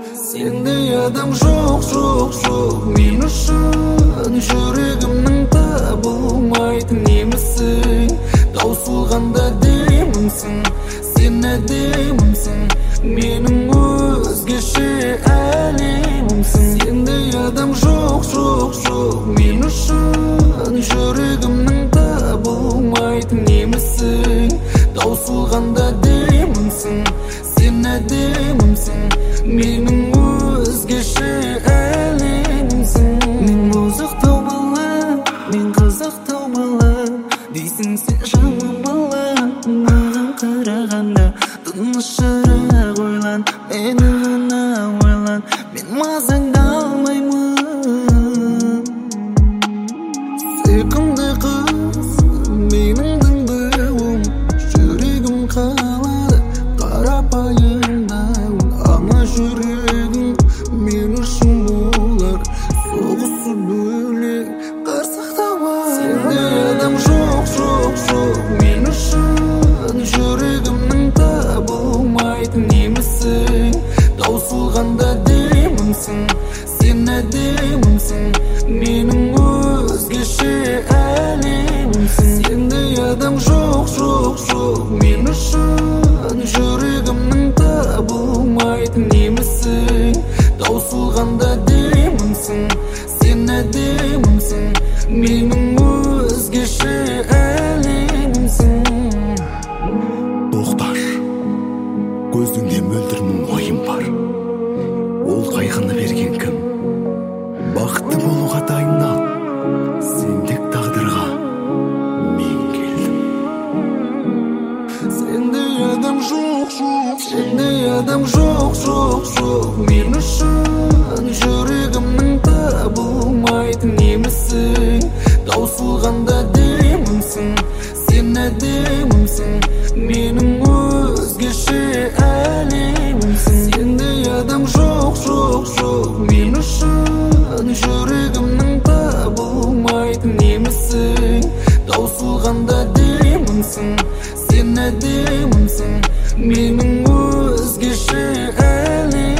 Sendey adam жоқ мен үшін жүрегімнің табылмайтын емессің таусылғанда деймінсің сен әдемімсің менің өзгеше әлемімсің Сендей адам жоқ мен үшін жүрегімнің табылмайтын емессің таусылғанда деймінсің сен әдемімсің менің өзгеше әлемімсің Мен бұзықтау бала, мен қызықтау бала дейсің сен жаман бала маған қарағанда тынышырақ ойлан мені ғана ойлан мен мазаңды алмаймын сүйкімді қыз менің діңдіуім жүрегім қалады қарапайымдауын ана жүрегім мен үшін болар соғысып бөлек қарсақтауға Сендей адам жоқ мен үшін жүрегімнің табылмайтын емессің таусылғанда деймінсің сен әдемімсің менің өзгеше әлемімсің Сендей адам жоқ мен үшін жүрегімнің табылмайтын емессің таусылғанда деймінсің сен әдемімсің менің өзгеше әлемімсің Тоқташ, көзіңде мөлдір мұң ойым бар ол қайғыны берген кім бақытты болуға дайындал сендік тағдырға мен келдім Сендей адам жоқ мен үшін жүрегімнің табылмайтын емессің таусылғанда деймінсің сен әдемімсің менің өзгеше әлемімсің Сендей адам жоқ мен үшін жүрегімнің табылмайтын емессің таусылғанда деймінсің сен әдемімсің менің өзгеше әлемімсің